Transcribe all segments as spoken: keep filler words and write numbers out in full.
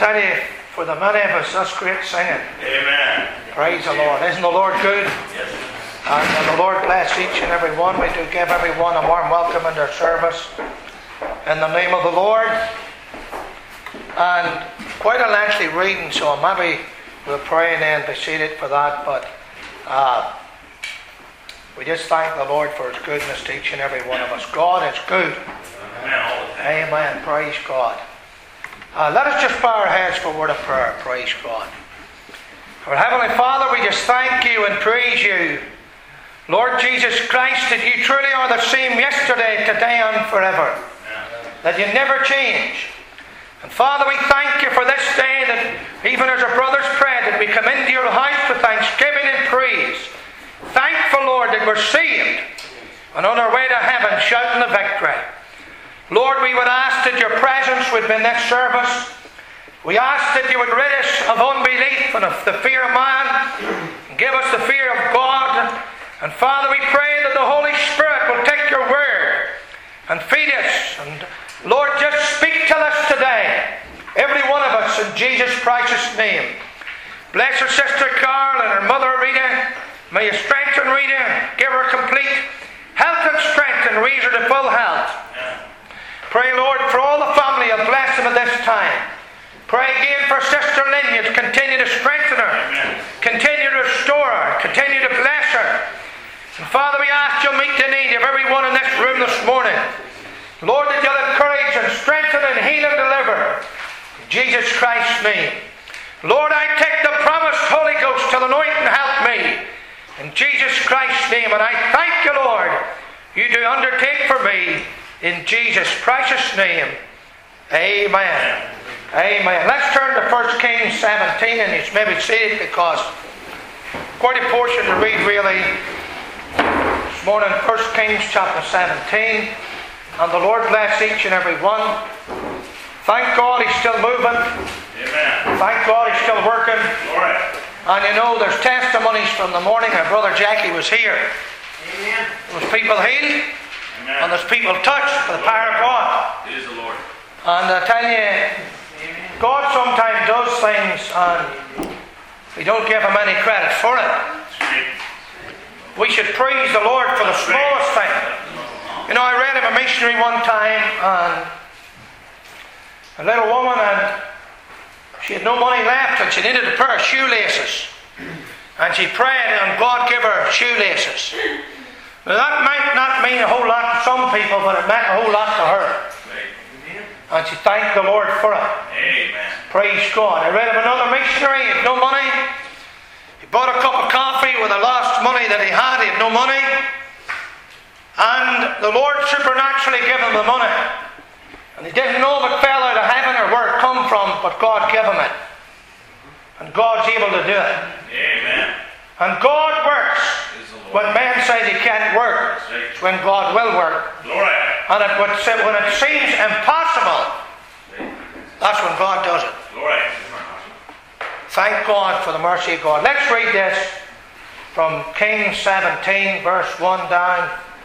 tell you, for the many of us, that's great singing. Amen. Praise the Lord. Isn't the Lord good? Yes. And may the Lord bless each and every one. We do give everyone a warm welcome in their service in the name of the Lord. And quite a lengthy reading, so maybe we'll pray and then be seated for that. But uh, we just thank the Lord for His goodness to each and every one of us. God is good. Amen. Amen. Praise God. Uh, let us just bow our heads for a word of prayer. Praise God. Our Heavenly Father, we just thank You and praise You, Lord Jesus Christ, that You truly are the same yesterday, today and forever. That You never change. And Father, we thank You for this day, that even as our brothers prayed, that we come into Your house with thanksgiving and praise. Thankful, Lord, that we're saved and on our way to heaven shouting the victory. Lord, we would ask that Your presence would be in this service. We ask that You would rid us of unbelief and of the fear of man, and give us the fear of God. And Father, we pray that the Holy Spirit will take Your word and feed us. And Lord, just speak to us today, every one of us, in Jesus Christ's name. Bless our sister Carl and her mother Rita. May You strengthen Rita, give her complete health and strength, and raise her to full health. Pray, Lord, for all the family, and bless them at this time. Pray again for Sister Lydia to continue to strengthen her, Amen. Continue to restore her, continue to bless her. And Father, we ask You'll meet the need of everyone in this room this morning. Lord, that You'll encourage and strengthen and heal and deliver. In Jesus Christ's name. Lord, I take the promised Holy Ghost to anoint and help me. In Jesus Christ's name. And I thank You, Lord, You do undertake for me. In Jesus' precious name. Amen. Amen. Let's turn to First Kings seventeen, and you may be seated because quite a portion to read really this morning. First Kings chapter seventeen. And the Lord bless each and every one. Thank God He's still moving. Amen. Thank God He's still working. Glory. And you know, there's testimonies from the morning. My brother Jackie was here. Amen. There was people healed. Amen. And there's people touched by the power of God. It is the Lord. And I tell you, God sometimes does things and we don't give Him any credit for it. We should praise the Lord for the smallest thing. You know, I read of a missionary one time, and a little woman, and she had no money left, and she needed a pair of shoelaces. And she prayed, and God gave her shoelaces. Now that might not mean a whole lot to some people, but it meant a whole lot to her. Amen. And she thanked the Lord for it. Amen. Praise God. I read of another missionary, he had no money. He bought a cup of coffee with the last money that he had. He had no money. And the Lord supernaturally gave him the money. And he didn't know if it fell out of heaven or where it come from, but God gave him it. And God's able to do it. Amen. And God works. When man says He can't work, it's when God will work. Glory. And it would say, when it seems impossible, that's when God does it. Glory. Thank God for the mercy of God. Let's read this from Kings seventeen, verse one down.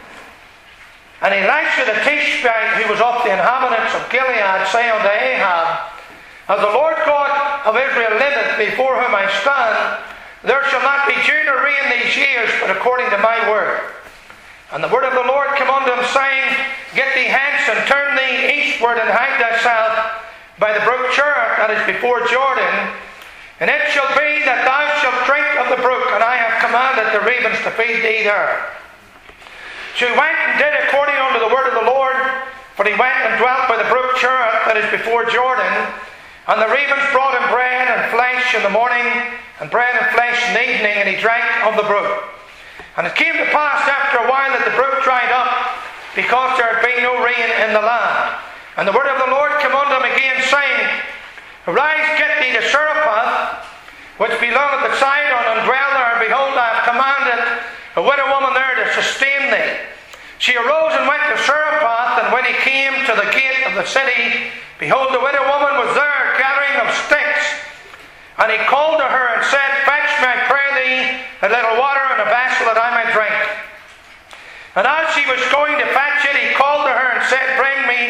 And Elisha the Tishbite, who was of the inhabitants of Gilead, say unto Ahab, As the Lord God of Israel liveth, before whom I stand, there shall not be dew nor rain these years, but according to my word. And the word of the Lord came unto him, saying, Get thee hence, and turn thee eastward, and hide thyself by the brook Cherith that is before Jordan. And it shall be that thou shalt drink of the brook, and I have commanded the ravens to feed thee there. So he went and did according unto the word of the Lord, for he went and dwelt by the brook Cherith that is before Jordan. And the ravens brought him bread and flesh in the morning, and bread and flesh in the evening, and he drank of the brook. And it came to pass after a while that the brook dried up, because there had been no rain in the land. And the word of the Lord came unto him again, saying, Arise, get thee to Zarephath, which belongeth to Sidon, and dwell there. Behold, I have commanded a widow woman there to sustain thee. She arose and went to Zarephath, and when he came to the gate of the city, behold, the widow woman was there gathering of sticks. And he called to her and said, Fetch me, I pray thee, a little water in a vessel that I may drink. And as she was going to fetch it, he called to her and said, Bring me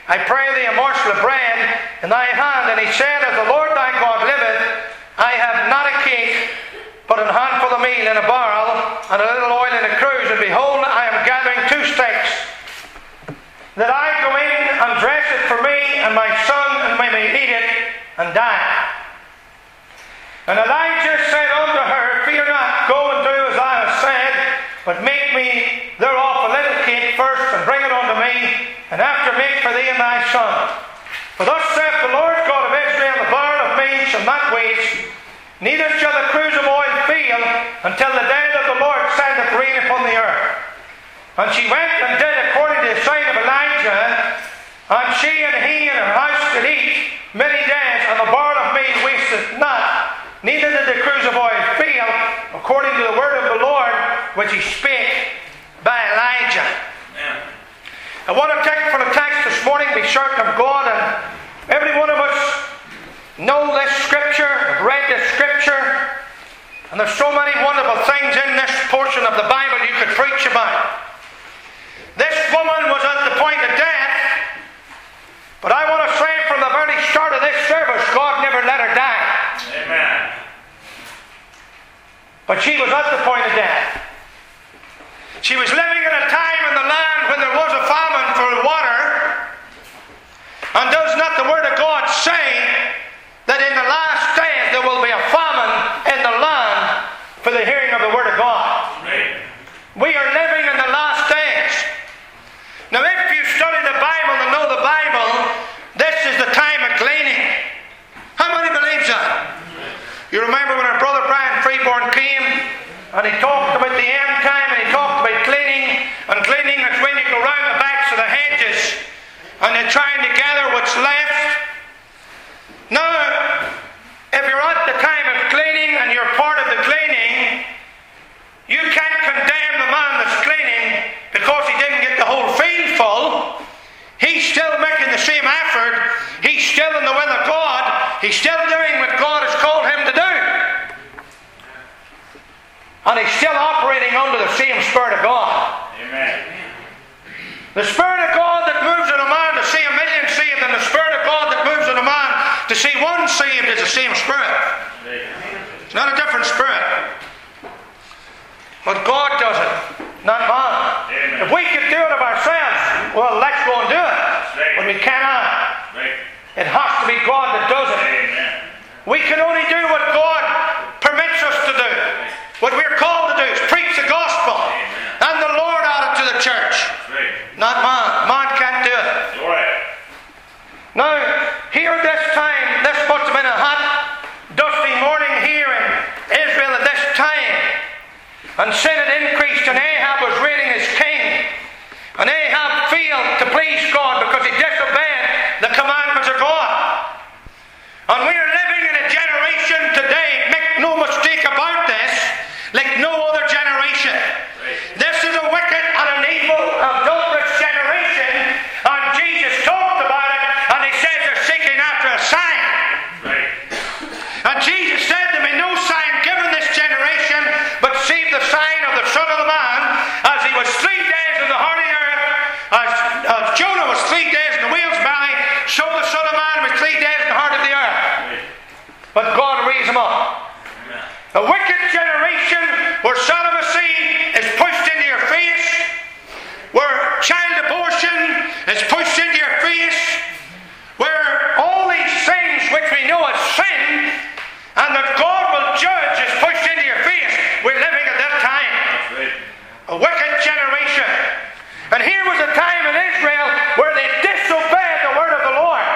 I pray thee a morsel of bread in thy hand. And he said, As the Lord thy God liveth, I have not a cake, but an handful of meal in a barrel, and a little oil in a cruse. And behold, I am gathering two sticks, that I go in and dress it for me and my son, and we may eat it and die. And Elijah said unto her, Fear not, go and do as I have said, but make me thereof a little cake first, and bring it unto me, and after make for thee and thy son. For thus saith the Lord God of Israel, The barrel of meal shall not waste, neither shall the cruse of oil fail, until the day that the Lord sendeth rain upon the earth. And she went and did according to the saying of Elijah, and she and he and her house did eat many days, and the barrel of meal wasteth not, neither did the cruse of oil fail, according to the word of the Lord which he spake by Elijah. Amen. I want to take from the text this morning, be certain of God, and every one of us know this scripture, have read this scripture, and there's so many wonderful things in this portion of the Bible you could preach about. This woman was at the point of death, but I want to say from the very start of this service, God never let her die. Amen. But she was at the point of death. She was living in a time in the land when there was a famine for water. And does not the Word of God say that in the last days there will be a famine in the land for the hearing of the Word of God? Right. We are living in the last days. Now if you study the Bible and know the Bible, this is the time of gleaning. How many believes that? You remember when our brother Brian Freeborn came and he talked about the end time, and he talked about cleaning, and cleaning is when you go round the backs of the hedges and you're trying to gather what's left. Now, if you're at the time of cleaning and you're part of the cleaning, you can't condemn the man that's cleaning because he didn't get the whole field full. He's still making the same effort. He's still in the will of God. He's still doing what God has called him to do. And he's still operating under the same Spirit of God. Amen. The Spirit of God that moves in a man to see a million saved, and the Spirit of God that moves in a man to see one saved is the same Spirit. It's not a different Spirit. But God does it, not man. Amen. If we could do it of ourselves, well, let's go and do it. Right. But we cannot. Right. It has to be God that does it. Amen. We can only do what God permits us to do. What we're called to do is preach the gospel. Amen. And the Lord added to the church. Right. Not man. Man can't do it. Right. Now, here at this time, this must have been a hot, dusty morning here in Israel at this time. And sin had increased, and Ahab was reigning as king. And Ahab failed to please God because he disobeyed the commandments of God. And we are living in a generation today, make no mistake about this, like no other generation. Right. This is a wicked and an evil, adulterous generation, and Jesus talked about it, and he says they're seeking after a sign. Right. And Jesus said there be no sign given this generation, but save the sign of the Son of the Man, as he was three days in the heart of the earth, as, as Jonah was three days in the whale's belly, so the Son of Man was three days in the heart of the earth. Right. But God raised him up. Amen. A wicked generation where celibacy is pushed into your face, where child abortion is pushed into your face, where all these things which we know as sin and that God will judge is pushed into your face. We're living at that time. That's right. A wicked generation. And here was a time in Israel where they disobeyed the word of the Lord.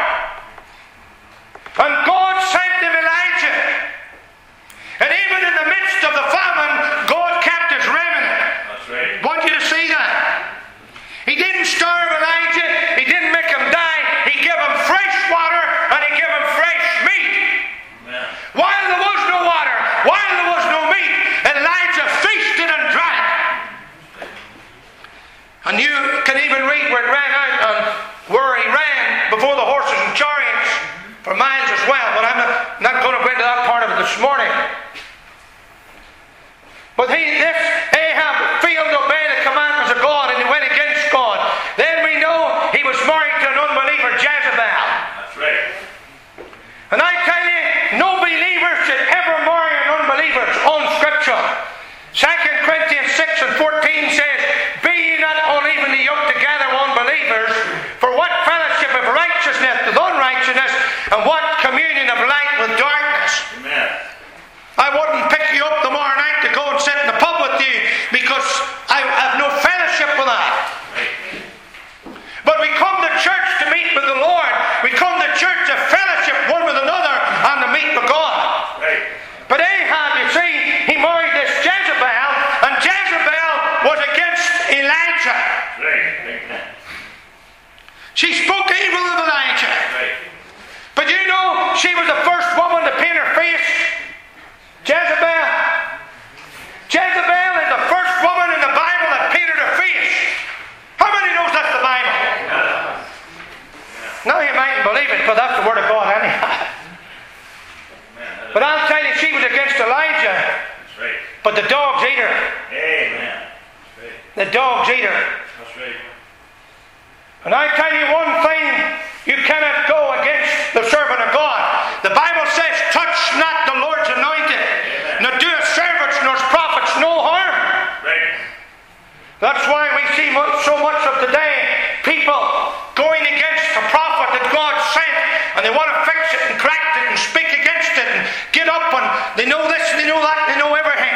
And God sent them Elijah. And even in the midst of the famine, God kept his remnant. That's right. I want you to see that. He didn't starve Elijah. He didn't make him die. He gave him fresh water and he gave him fresh meat. Amen. While there was no water, while there was no meat, Elijah feasted and drank. And you can even read where it ran out and where he ran before the horses and chariots for miles as well. But I'm not, not going to go into that part of it this morning. But he, this Ahab failed to obey the commandments of God and he went against God. Then we know he was married to an unbeliever Jezebel. That's right. And I tell you, no believer should ever marry an unbeliever. It's unscriptural. Second Corinthians six and fourteen says, be ye not unevenly yoked together with unbelievers, for what fellowship of righteousness with unrighteousness, and what communion of light with darkness. Amen. I wouldn't pick you up tomorrow night to go and sit in the pub with you, because I have no fellowship with that. Right. But we come to church to meet with the Lord. We come to church to fellowship one with another and to meet with God. Right. But Ahab, you see, he married this Jezebel, and Jezebel was against Elijah. Right. Amen. She spoke evil of Elijah. Right. But you know, she was the first woman to paint her face. Jezebel. Jezebel is the first woman in the Bible that painted her face. How many knows that's the Bible? Yeah. Now you mightn't believe it, but that's the Word of God anyhow. But I'll tell you, she was against Elijah. That's right. But the dogs ate her. Amen. That's right. The dogs ate her. That's right. And I tell you one thing, you cannot go against the servant of God. The Bible says, touch not the Lord's anointed, nor do his servants nor his prophets no harm. Right. That's why we see much, so much of today, people going against a prophet that God sent, and they want to fix it and correct it and speak against it and get up, and they know this and they know that and they know everything.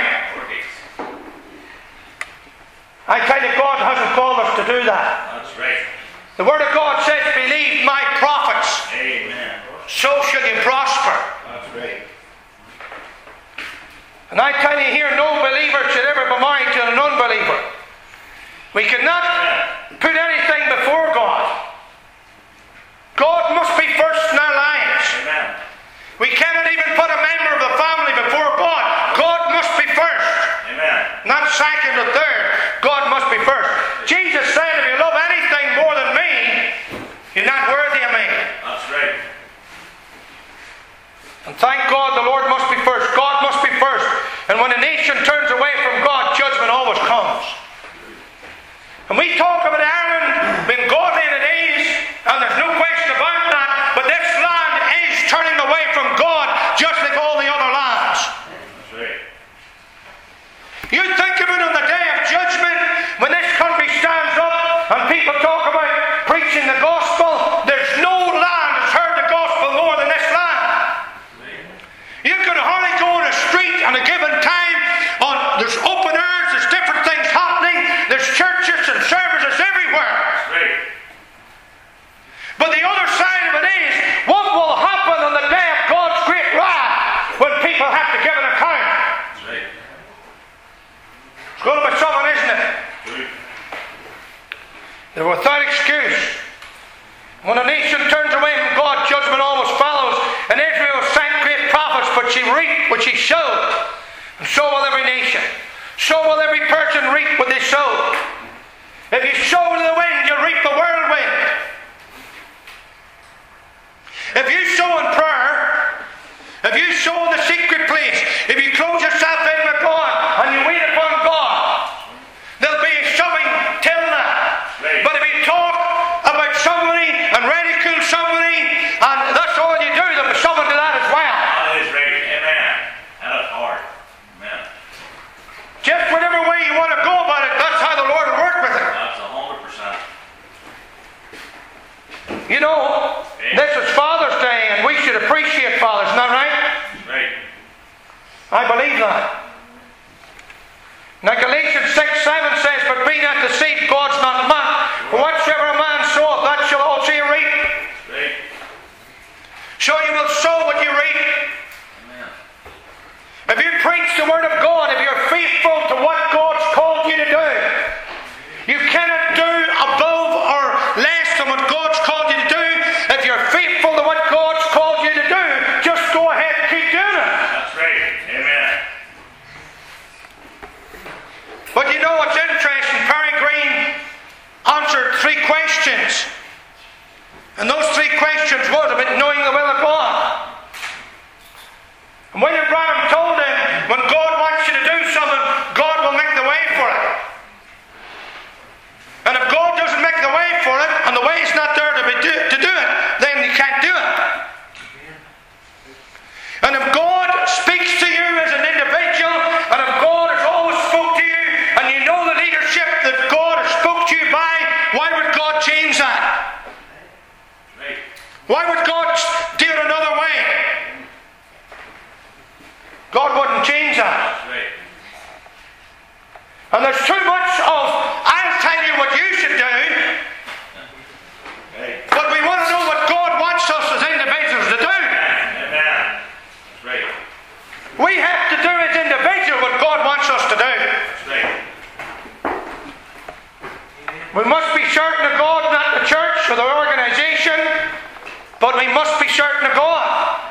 I tell you, God hasn't called us to do that. That's right. The Word of God says, believe my prophets, Amen. so shall you prosper. That's right. And I tell you here, no believer should ever be married to an unbeliever. We cannot put anything before God. God must be first in our lives. Amen. We cannot even put a member of the family before God. God must be first. Amen. Not second or third. God must be first. Jesus said, if you love anything more than me, you're not worthy of me. That's right. And thank God the Lord must be first. God must be first. And when a nation turns away from God, judgment always comes. And we talk about Ireland being godly in the days, and there's no question about that, but this land is turning away from God just like all the other lands. That's right. You think of it on the day of judgment, when this country stands up and people talk about preaching the gospel, there's no land that's heard the gospel more than this land. You could hardly go on a street at a given time, on, there's open airs, there's different things happening, there's churches and services everywhere. That's right. But the other side of it is, what will happen on the day of God's great wrath when people have to give an account? That's right. It's going to be something, isn't it? True. They're without excuse. When a nation turns away from God, judgment always follows. And Israel sent great prophets, but she reaped what she sowed. And so will every nation. So will every person reap what they sowed. If you sow to the wind, you reap the whirlwind. If you sow in prayer, if you sow in the secret place, if you close yourself in with God and you wait upon God, there'll be something till that. Right. But if you talk about somebody and ridicule somebody, and that's all you do, there'll be something to that as well. That is right. Amen. That's hard. Amen. Just whatever way you want to go about it, that's how the Lord will work with it. That's a hundred percent. You know, this is Father's Day, and we should appreciate fathers, isn't that right? Right. I believe that. Now Galatians six seven says, but be not deceived, God's not mocked. For whatsoever a man soweth, that shall also he reap. Right. So you will sow what you reap. Amen. If you preach the Word of God, if you're faithful to what God's called you to do, you cannot do above or less than what God's called you to do. If you're faithful to what God's called you to do, just go ahead and keep doing it. That's right. Amen. But you know what's interesting? Perry Green answered three questions. And those three questions was about knowing the will of God. And William Branham told him, when God wants you to do something, God will make the way for it. And if God doesn't make the way for it, and the way is not there to, be do, to do it, Why would God do it another way? God wouldn't change that. And there's too much of, I'll tell you what you should do, but we want to know what God wants us as individuals to do. Amen. That's right. We have to do as individuals what God wants us to do. That's right. We must be certain of God, not the church or the organisation, but we must be certain of God.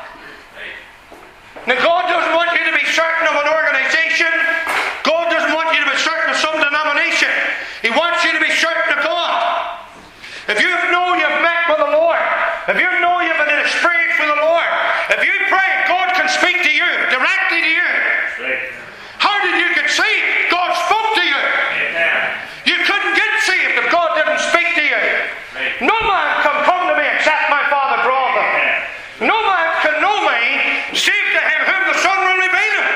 Now, God doesn't want you to be certain of an organisation. God doesn't want you to be certain of some denomination. He wants you to be certain of God. If you know you've met with the Lord, if you know you've had an experience with the Lord, if you pray, God can speak to you, directly to you. How did you get saved? God spoke to you. You couldn't get saved if God didn't speak to you. No man can come to me except my Father draw them. No man can know me, save to him whom the Son will reveal him.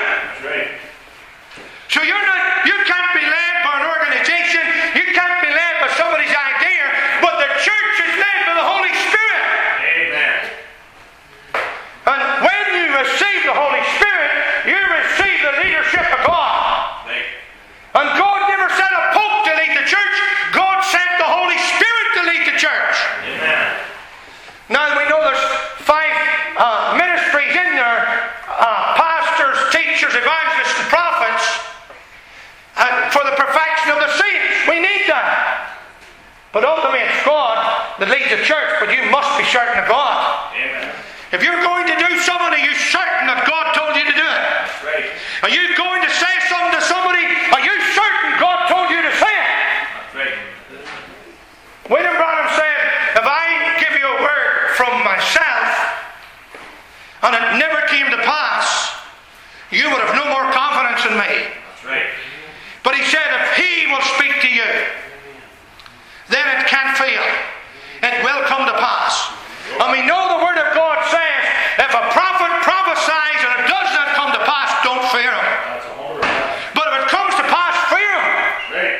So you're not, you can't be led by an organisation, you can't be led by somebody's idea, but the church is led by the Holy Spirit. Amen. And when you receive the Holy Spirit, you receive the leadership of God. Right. And God never sent a Pope to lead the church, God sent the Holy Spirit to lead the church. Amen. Now we know there's five uh, ministries in there, uh, pastors, teachers, evangelists, and prophets, and for the perfection of the saints. We need that. But ultimately it's God that leads the church, but you must be certain of God. Amen. If you're going to do something, are you certain that God told you to do it? That's right. Are you going to say something to somebody? Are you certain God told you to say it? That's right. William Branham said, if I give you a word from myself and it never came to pass, you would have no more confidence in me. That's right. But he said, if he will speak to you, then it can't fail. It will come to pass. And we know the Word of God says, if a prophet prophesies and it does not come to pass, don't fear him. That's a whole lot. But if it comes to pass, fear him. Right.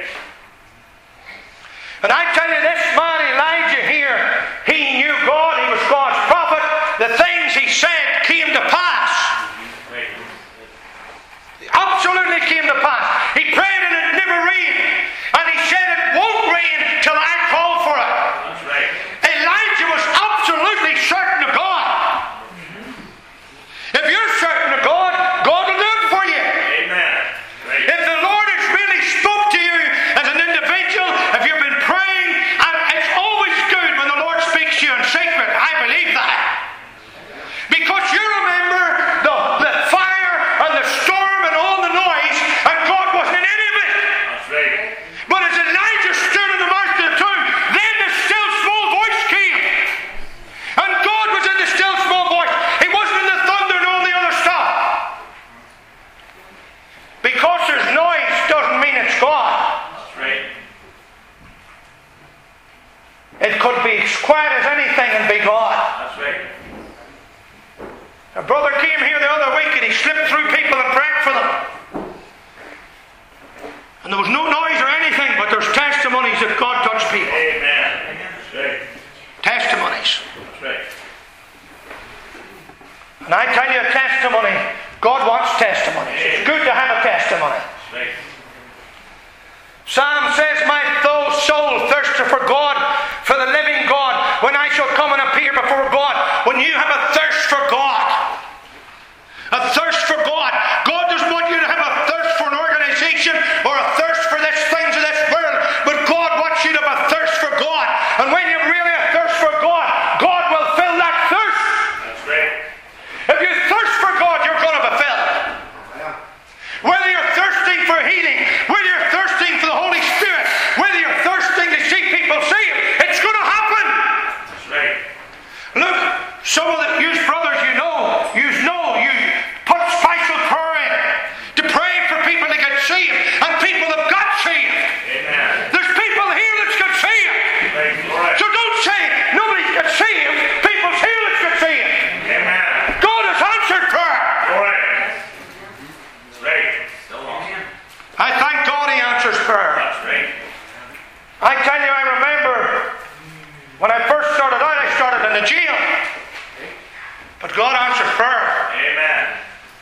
And I tell you, this man Elijah here, he knew God, he was God's prophet. The things he said came to pass. Right. Absolutely came to pass. He prayed and it never rained. And he said it won't rain till I call for it. That's right. Elijah was absolutely certain of God. If you're certain of God, God will do it for you. Amen. Right. If the Lord has really spoke to you as an individual, if you've been praying, and it's always good when the Lord speaks to you in secret. I believe that. Because you remember the, the fire and the storm and all the noise, and God wasn't in any of it. That's right. But as Elijah stood in the mouth of the tomb, then the still small voice came. And God was in the still small voice. He wasn't in the thunder and all the other stuff. Because there's noise doesn't mean it's God. That's right. It could be as quiet as anything and be God. That's right. A brother came here the other week and he slipped through people and prayed for them. And there was no noise or anything, but there's testimonies that God touched people. Amen. That's right. Testimonies. That's right. And I tell you a testimony, God wants testimonies. It's good to have a testimony. That's right. Psalm says, my soul thirsteth for God, for the living God, when I shall come and appear before God. When you have a thirst for God, a thirst for God, God doesn't want you to have a thirst for an organisation or a thirst for this things of this world, but God wants you to have a thirst for God. And when you really have a thirst for God, God will fill that thirst. That's right. If you thirst for God, you're going to be filled. Whether you're thirsting for healing, whether you're thirsting for the Holy Spirit, whether you're thirsting to see people saved, it's going to happen. That's right. Look, some of the you brothers you know, you know, you put special prayer in to pray for people to get saved, and people have got saved. Amen. There's people here that's got saved. Right. All right. So don't say nobody's got saved. People's here that's got saved. Amen. God has answered prayer. All right. Right. Still on. I thank God He answers prayer. That's right. I tell you, I remember when I first started out, I started in the a jail. But God answered prayer. Amen.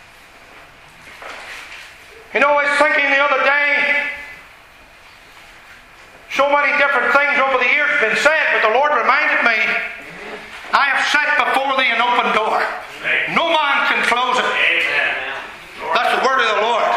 You know, I was thinking the other day, so many different things over the years have been said, but the Lord reminded me, I have set before thee an open door. No man can close it. Amen. That's the word of the Lord.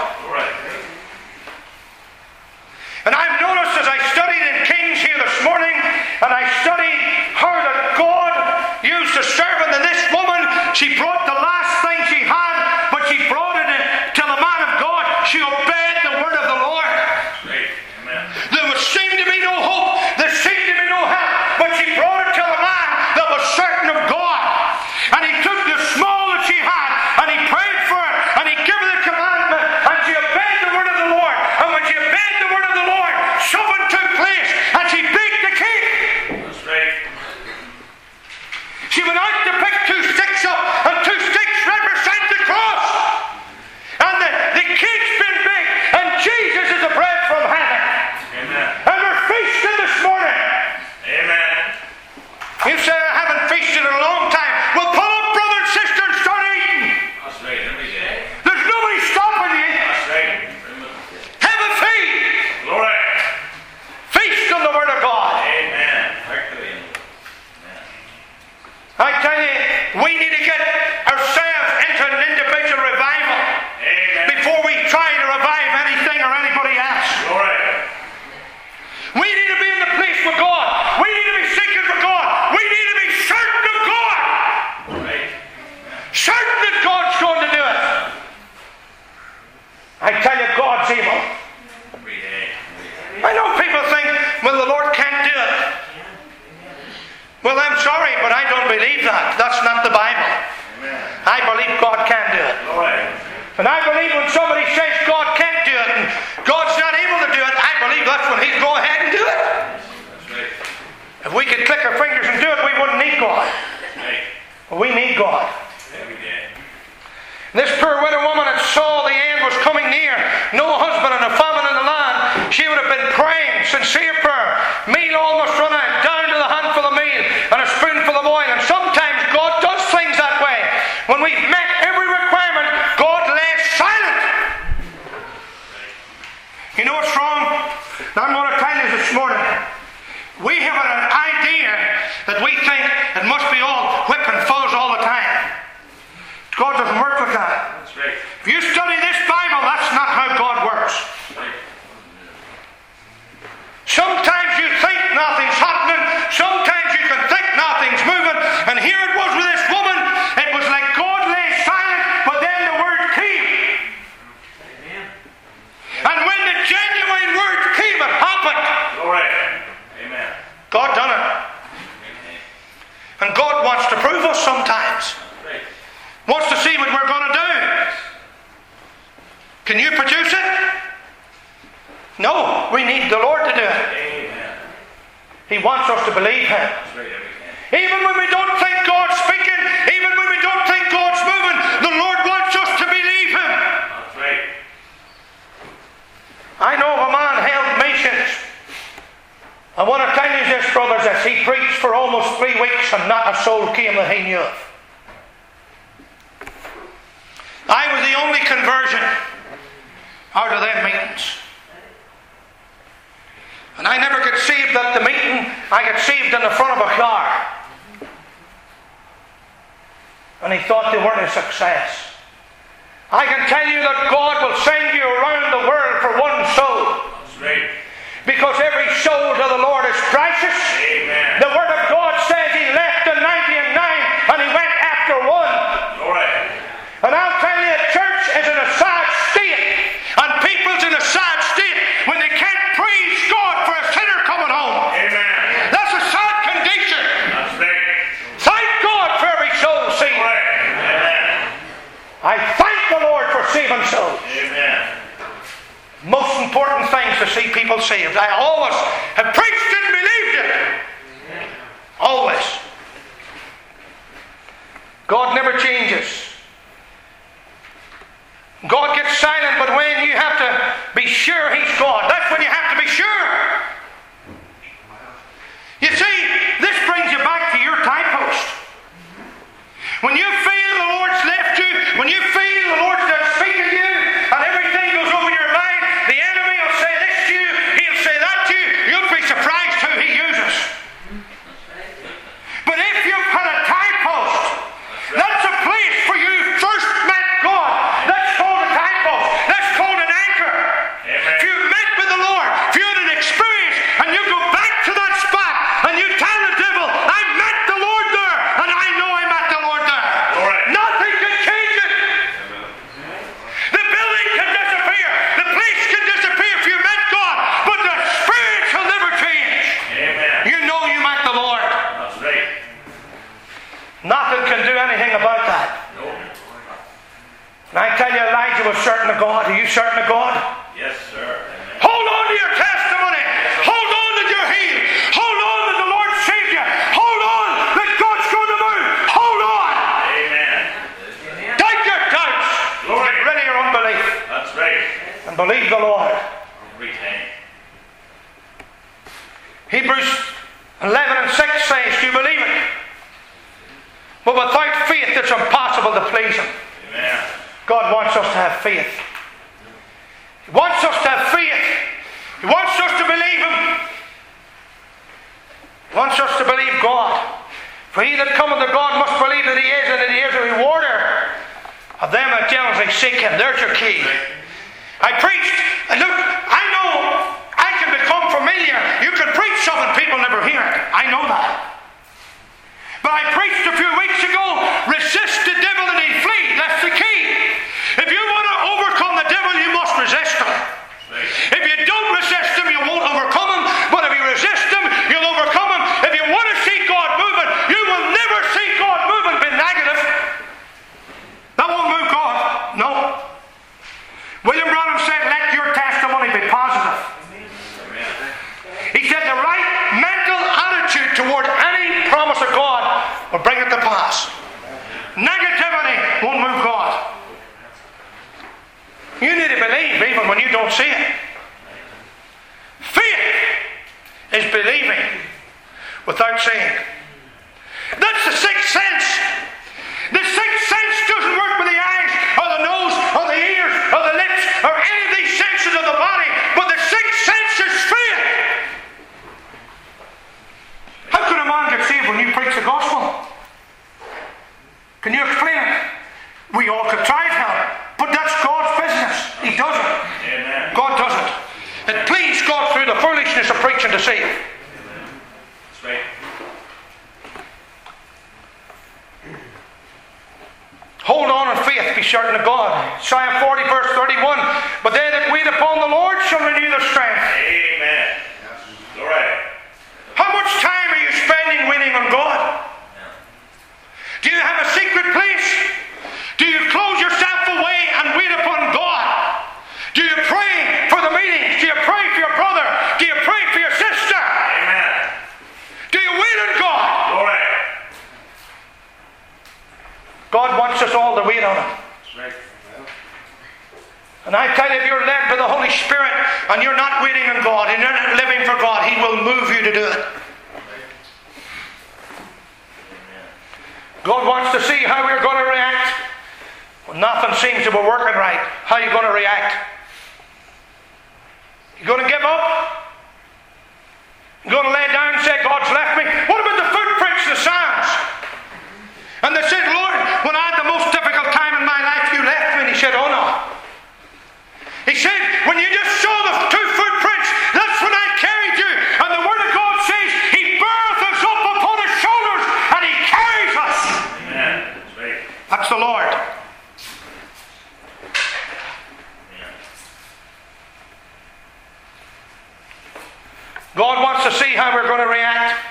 And I've noticed as I studied in Kings here this morning, and I studied how that God used a servant in this woman. She brought the last thing she had, but she brought it to the man of God. She obeyed the word of the Lord. Amen. There was, seemed to be no hope. There seemed to be no help. But she brought it to the man that was certain of God. And he took the small that she had, and he prayed for it, and he gave her the commandment, and she obeyed the word of the Lord. And when she obeyed the word of the Lord, something took place, and she beat the king. That's right. She went out to pick two sticks up, and two sticks represent the cross. And the, the cake's been big, and Jesus is the bread from heaven. Amen. And we're feasting this morning. Amen. You say, I haven't feasted in a long time. Well, pull up, brother and sister, and start eating. That's right. Every day. There's nobody stopping you. That's right. Have a feed. Glory. Feast on the word of God. Amen. Victory. Amen. I tell you, we need to get ourselves into an individual revival Amen. before we try to revive anything or anybody else. Glory. We need to be in the place with God. We need to be seeking for God. We need to be certain of God. Right. Certain that God's going to do it. I tell you, God's able. Every day. I know people think, well, the Lord can't do it. Well, I'm sorry, but I don't believe that. That's not the Bible. Amen. I believe God can do it. Glory. And I believe when somebody says God can't do it and God's not able to do it, I believe that's when He'd go ahead and do it. That's right. If we could click our fingers and do it, we wouldn't need God. Right. But we need God. Every day. This poor widow woman that saw the end was coming near, no husband and a famine in the land, she would have been praying, sincere prayer, meal almost run out, down to the handful of meal and a spoonful of oil. And sometimes God does things that way. When we've met every requirement, God lays silent. You know what's wrong? Now I'm going to tell you this morning. We have an idea that we think it must be all whip and fuzz all the time. God doesn't work like that. That's right. If you study this Bible, that's not how God works. Right. Sometimes you think nothing's happening. Sometimes you can think nothing's moving. And here it was with this woman. It was like God lay silent, but then the word came. Amen. And when the genuine word came, it happened. Glory. Amen. God done it. Amen. And God wants to prove us sometimes. Right. Wants to see what we're going to do. Can you produce it? No, we need the Lord to do it. Amen. He wants us to believe Him. That's right. Every day. Even when we don't think God's speaking, even when we don't think God's moving, the Lord wants us to believe Him. That's right. I know of a man held missions. I want to tell you this, brothers, as he preached for almost three weeks and not a soul came that he knew of. I was the only conversion out of them meetings. And I never got saved at the meeting. I got saved in the front of a car. And he thought they weren't a success. I can tell you that God will send you around the world for one soul. That's right. Because every soul to the Lord is precious. Amen. The Word of God says He left the ninety and nine and He went after one. Glory. And I'll tell you, the church is in a sad state, and people's in a sad state when they can't praise God for a sinner coming home. Amen. That's a sad condition. That's right. Thank God for every soul saved. Glory. Amen. I thank the Lord for saving souls. Amen. Most important things to see people saved. I always have preached and believed it. Always. God never changes. God gets silent, but when you have to be sure He's God, that's when you have to be sure. You see, this brings you back to your tie post. Nothing can do anything about that. No. And I tell you, Elijah was certain of God. Are you certain of God? Yes, sir. Amen. Hold on to your testimony. Hold on that you're healed. Hold on that the Lord saved you. Hold on that God's going to move. Hold on. Amen. Take your doubts. Glory. Get rid of your unbelief. That's right. And believe the Lord. Retain. Hebrews eleven and six says, do you believe it? But without faith it's impossible to please Him. Amen. God wants us to have faith. He wants us to have faith. He wants us to believe Him. He wants us to believe God. For he that cometh to God must believe that He is, and that He is a rewarder of them that diligently seek Him. There's your key. I preached, and look, I know I can become familiar. You can preach something, people never hear it. I know that. But I preached a few weeks ago, resist the devil and he'll flee. That's the key. If you want to overcome the devil, you must resist him. If you don't resist him, you won't overcome him. But if you resist him, you'll overcome him. If you want to see God moving, you will never see God moving be negative. That won't move God. No. William Branham said, let your testimony be positive. He said the right mental attitude toward any promise of God will bring it to pass. Negativity won't move God. You need to believe even when you don't see it. Faith is believing without seeing. That's the sixth sense. The sixth sense doesn't work with the eyes or the nose or the ears or the lips or any of these senses of the body, but the sixth sense is faith. How can a man get saved when you preach the gospel? Can you explain it? We all could try to help, but that's God's business. He doesn't. Amen. God doesn't. It pleased God through the foolishness of preaching to save. That's right. Hold on in faith, be certain of God. Isaiah forty verse thirty-one. But they that wait upon the Lord shall renew their strength. Amen. Glory. How much time are you spending waiting on God? Do you have a secret place? Do you close yourself away and wait upon God? Do you pray for the meetings? Do you pray for your brother? Do you pray for your sister? Amen. Do you wait on God? Glory. God wants us all to wait on Him. That's right. And I tell you, if you're led by the Holy Spirit and you're not waiting on God and you're not living for God, He will move you to do it. God wants to see how we're going to react when nothing seems to be working right. How are you going to react? You going to give up? You going to lay down and say, God's left me? What about the footprints, the sands? And they said, Lord, when I had the most difficult time in my life, you left me. And He said, oh no. He said, when you just saw the two footprints, that's when I carried you. And the Word of God says, He beareth us up upon His shoulders and He carries us. Amen. That's right. That's the Lord. Amen. God wants to see how we're going to react.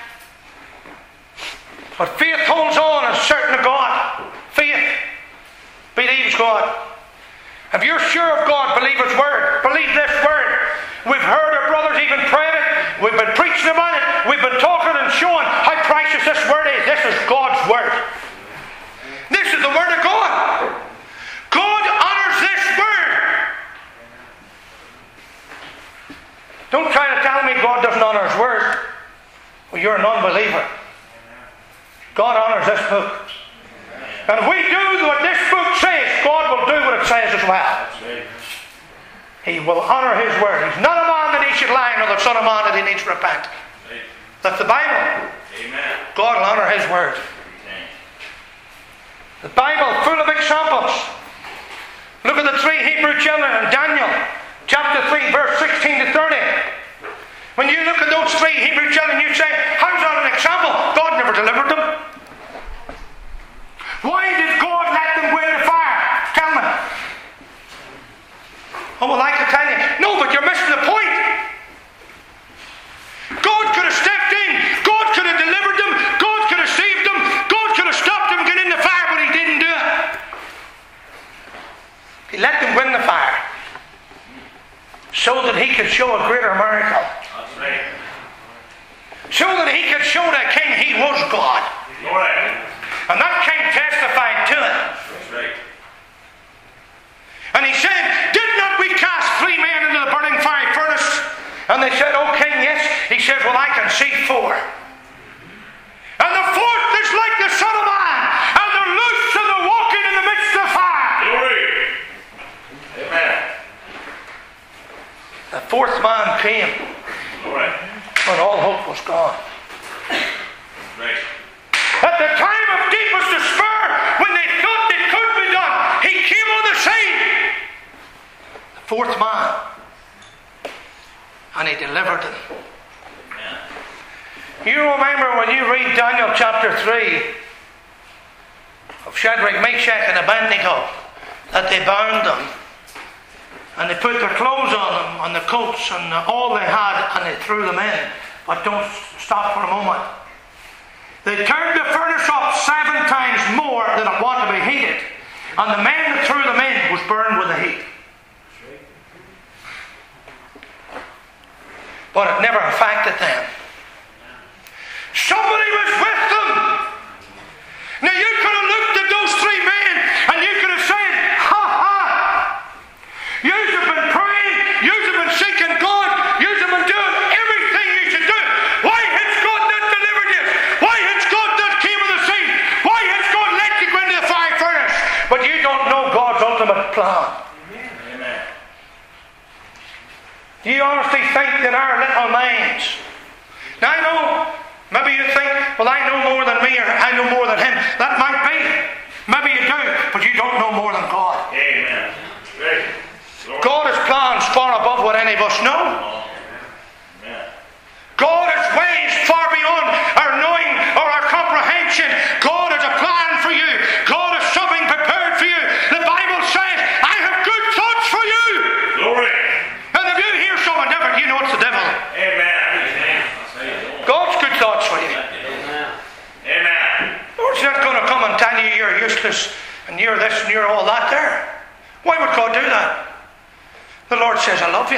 But faith holds on and is certain of God. Faith believes God. If you're sure of God, believe His Word. Believe this Word. We've heard our brothers even praying it. We've been preaching about it. We've been talking and showing how precious this Word is. This is God's Word. This is the Word of God. God honors this Word. Don't try to tell me God doesn't honor His Word. Well, you're an unbeliever. God honors this book. And if we do what this book says, God will do what it says as well. He will honor His word. He's not a man that He should lie, nor the Son of Man that He needs to repent. That's the Bible. Amen. God will honor His word. The Bible full of examples. Look at the three Hebrew children in Daniel chapter three verse sixteen to thirty. When you look at those three Hebrew children, you say, how's that an example? God never delivered them. Why did God let them go in the fire? Tell me. Oh, well, I can tell you. No, but you're missing the point. God could have stepped in. God could have delivered them. God could have saved them. God could have stopped show a greater miracle. That's right. So that he could show the king he was God. Right. And that king testified to it. That's right. And he said, did not we cast three men into the burning fiery furnace? And they said, O king, yes. He says, well, I can see four. And the fourth is like the Son of Man, and they're loose and they're walking in the midst of fire. Glory. Amen. The fourth man came Glory. when all hope was gone. Right. At the time of deepest despair, when they thought it could be done, he came on the scene. The fourth man. And he delivered them. Amen. You remember when you read Daniel chapter three of Shadrach, Meshach and Abednego, that they bound them and they put their clothes on them and the coats and all they had and they threw them in. But don't stop for a moment. They turned the furnace up seven times more than it wanted to be heated, and the man that threw them in was burned with the heat. But it never affected them. Somebody was with them. Now you could have looked at those three men and you could have said, ha ha, you have been praying, you have been seeking God, you have been doing everything you should do. Why has God not delivered you? Why has God not came on the scene? Why has God let you go into the fire furnace? But you don't know God's ultimate plan. Do you honestly think in our little minds? Now I know, maybe you think, well, I know more than me or I know more than him. That might be. Maybe you do, but you don't know more than God. Amen. Right. God has plans far above what any of us know. Amen. God has ways far beyond our knowing or our comprehension. God has a plan for you. God has something prepared for you. The Bible says, I have good thoughts for you. Glory. Different, you know it's the devil. Amen. God's good thoughts for you. Amen. Lord's not going to come and tell you you're useless and you're this and you're all that there. Why would God do that? The Lord says, I love you.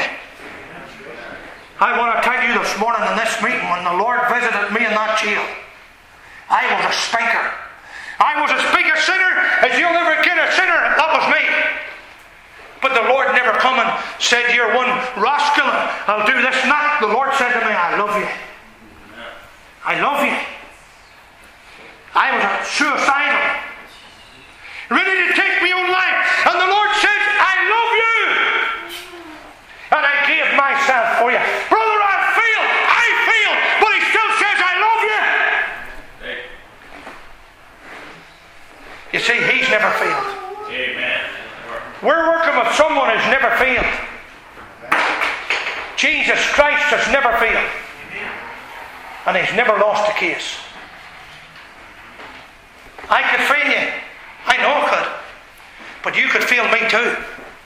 I want to tell you this morning in this meeting, when the Lord visited me in that jail, I was a speaker. I was as big a sinner as you'll ever get a sinner. That was me. But the Lord never come and said, you're one rascal, I'll do this and that. The Lord said to me, I love you. I love you. I was suicidal, ready to take my own life. And the Lord said, I love you. And I gave myself for you. Brother, I feel, I feel, but he still says, I love you. You see, he's never failed. Amen. We're working with someone who's never failed. Jesus Christ has never failed. And he's never lost a case. I could fail you. I know I could. But you could fail me too.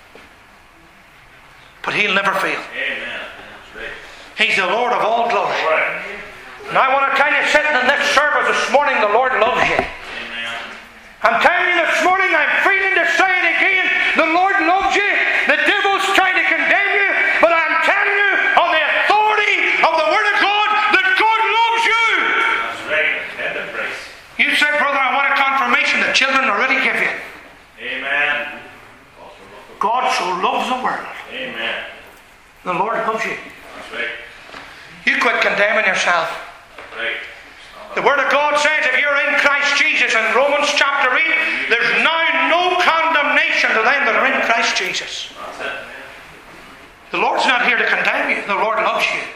But he'll never fail. Amen. He's the Lord of all glory. Right. And I want to tell you, sitting in this service this morning, the Lord loves you. Amen. I'm telling you this morning, I'm feeling to say it again. The Lord loves you. The devil's trying to condemn you. But I'm telling you, on the authority of the Word of God, that God loves you. That's right. And the praise. You said, brother, I want a confirmation. The children already give you. Amen. God so loves the world. Amen. The Lord loves you. That's right. You quit condemning yourself. That's right. The Word of God says if you're in Christ Jesus in Romans chapter eight, there's now no condemnation to them that are in Christ Jesus. That's it. The Lord's not here to condemn you. The Lord loves you.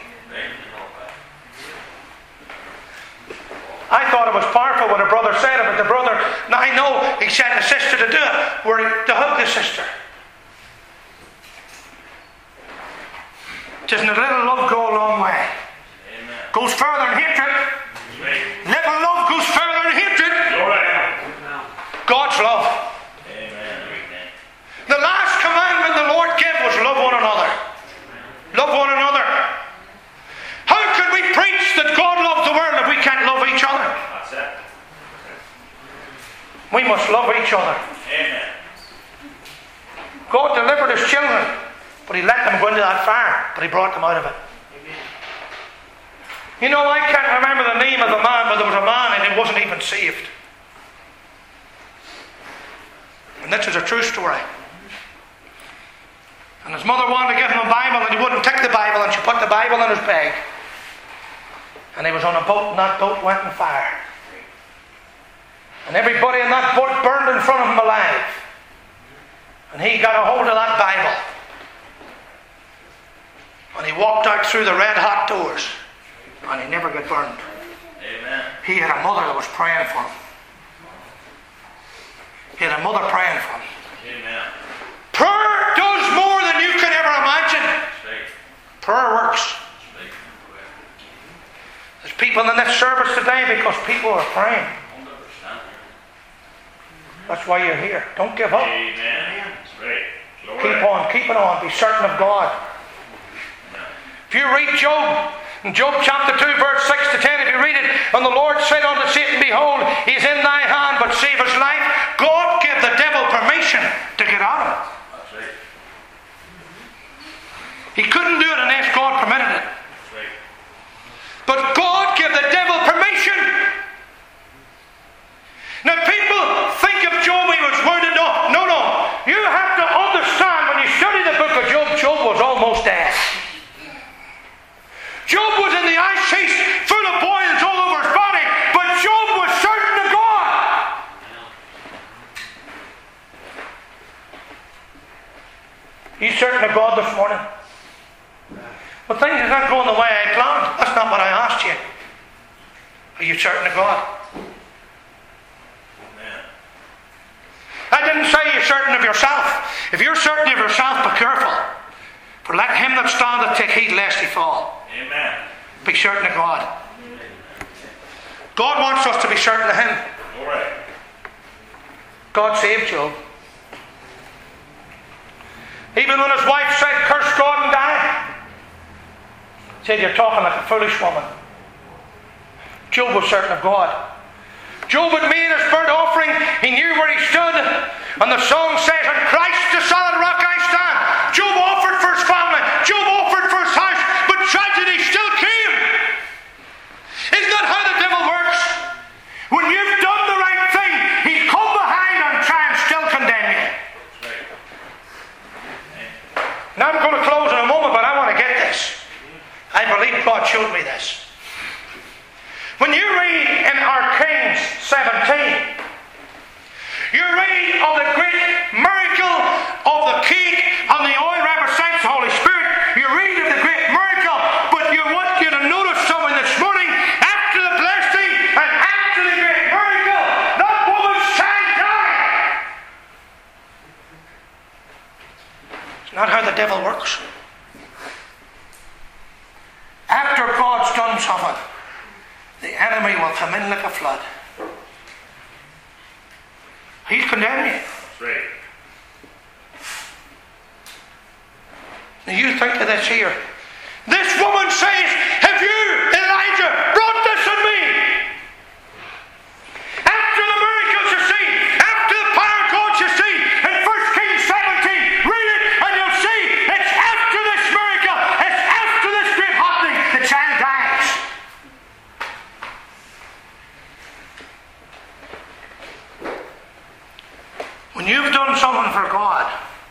I thought it was powerful what a brother said about the brother. Now I know he sent a sister to do it, where he, to hug the sister. Doesn't a little love go a long way? Amen. Goes further than hatred. Little love goes further than hatred. God's love. Amen. The last commandment the Lord gave was love one another. Love one another. How can we preach that God loves the world if we can't love each other? That's it. We must love each other. Amen. God delivered his children But he let them go into that fire, but he brought them out of it. You know, I can't remember the name of the man, but there was a man and he wasn't even saved. And this is a true story. And his mother wanted to give him a Bible, and he wouldn't take the Bible, and she put the Bible in his bag. And he was on a boat, and that boat went in fire. And everybody in that boat burned in front of him alive. And he got a hold of that Bible. And he walked out through the red hot doors. And he never got burned. Amen. He had a mother that was praying for him. He had a mother praying for him. Amen. Prayer does more than you can ever imagine. Speak. Prayer works. Speak. There's people in this service today because people are praying. one hundred percent. That's why you're here. Don't give up. Amen. Speak. Glory. Keep on, keep it on. Be certain of God. Amen. If you read Job, in Job chapter two, verse six to ten, if you read it, and the Lord said unto Satan, Behold, he is in thy hand, but save his life. God gave the devil permission to get out of it. That's right. He couldn't do it unless God permitted it. That's right. But God gave the devil permission. Now people think of Job, he was wounded. No, no, no. You have to understand, when you study the book of Job, Job was almost dead. Job was in the ice chest, full of boils all over his body, but Job was certain of God. You certain of God this morning? But things are not going the way I planned. That's not what I asked you. Are you certain of God? Amen. I didn't say you're certain of yourself. If you're certain of yourself, be careful. For let him that standeth take heed lest he fall. Amen. Be certain of God. God wants us to be certain of him. Glory. God saved Job. Even when his wife said, curse God and die, he said, you're talking like a foolish woman. Job was certain of God. Job had made his burnt offering. He knew where he stood. And the song says, on Christ the solid rock I stand. Job offered for his family. Job offered for his house. But tragedy still came. Isn't that how the devil works? When you've done the right thing, he'll come behind and try and still condemn you. Now I'm going to close in a moment, but I want to get this. I believe God showed me this. When you read in our Kings seventeen, you read of the great miracle of the cake and the oil represents the Holy Spirit. You read of the great miracle, but you want you to notice something this morning. After the blessing and after the great miracle, that woman's child died. It's not how the devil works. After God's done something, the enemy will come in like a flood. He'll condemn you. That's right. Now you think of this here. This woman says, have you, Elijah, brought this on me? After the miracles you see, after the power of God you see, in First Kings seventeen, read it and you'll see it's after this miracle, it's after this great happening, the child dies. When you've done something for God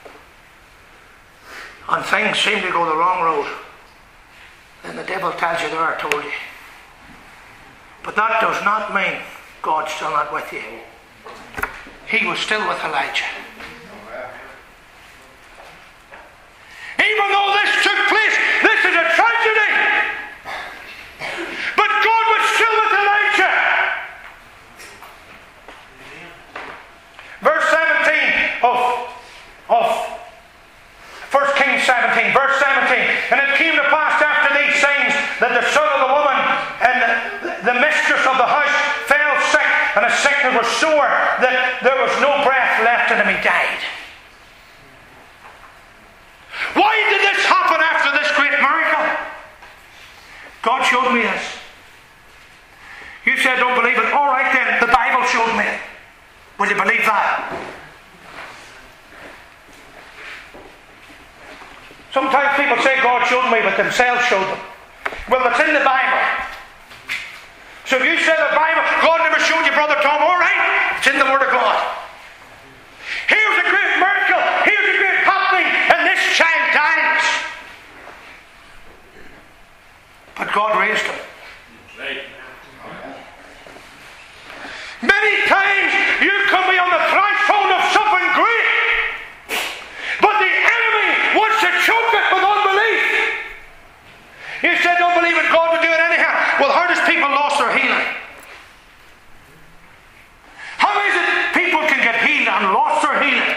and things seem to go the wrong road, then the devil tells you, there, I told you. But that does not mean God's still not with you. He was still with Elijah. Even though this took place, this is a tragedy. But God was still with Elijah. Verse seventeen of, of First Kings seventeen, verse seventeen. And it came to pass after these things that the son of the woman and the, the mistress of the house fell sick, and his sickness was sore that there was no breath left in him. He died. Why did this happen after this great miracle? God showed me this. You said don't believe it. All right then, the Bible showed me it. Will you believe that? Sometimes people say God showed me, but themselves showed them. Well, it's in the Bible. So if you say the Bible, God never showed you, Brother Tom, all right, it's in the Word of God. Here's a great miracle. Here's a great happening, and this child dies. But God raised him. Many times you can be on the threshold of something great, but the enemy wants to choke it with unbelief. You said don't believe it, God will do it anyhow. Well, how does people lost their healing? How is it people can get healed and lost their healing?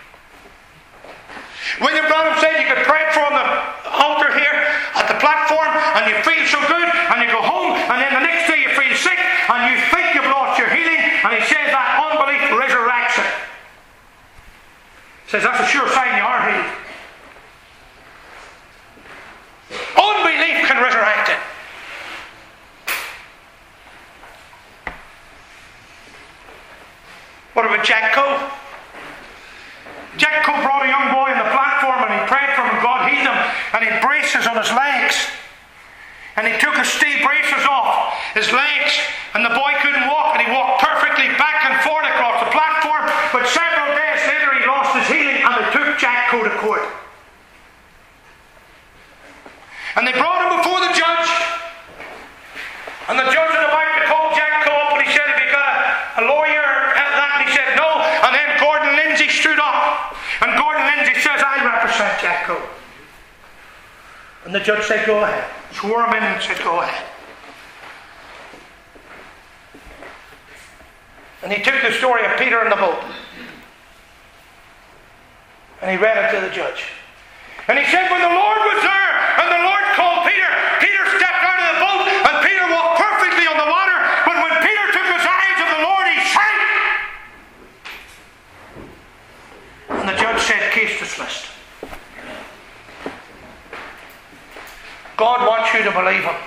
William Branham said you could pray from the altar here at the platform and you feel so good and you go home and then the next day you feel sick and you think you've lost your healing, and he says that unbelief resurrects it. He says that's a sure sign you are healed. Unbelief can resurrect it. What about Jack Coe? Jack Coe brought a young boy on the platform and he prayed for him and God healed him, and he had braces on his legs. And he took his steel braces off his legs, and the boy couldn't walk, and he walked perfectly back and forth across the platform. But several days later he lost his healing, and they took Jack Coe to court. And they brought him before the judge, and the judge was about to call Jack Coe up, and he said, have you got a, a lawyer at that? And he said, no. And then Gordon Lindsay stood up, and Gordon Lindsay says, I represent Jack Coe. And the judge said, go ahead. Swore him in and said, go ahead. And he took the story of Peter in the boat, and he read it to the judge. And he said, when the Lord was there, and the Lord called Peter, Peter stepped out of the boat, and Peter walked perfectly on the water. But when Peter took his eyes of the Lord, he sank. And the judge said, case dismissed. God wants you to believe Him.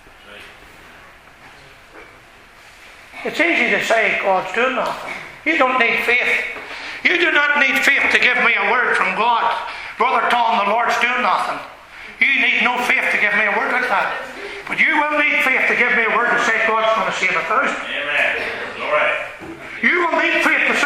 It's easy to say God's doing nothing. You don't need faith. You do not need faith to give me a word from God. Brother Tom, the Lord's doing nothing. You need no faith to give me a word like that. But you will need faith to give me a word to say God's going to save a thousand. Amen. All right. You will need faith to say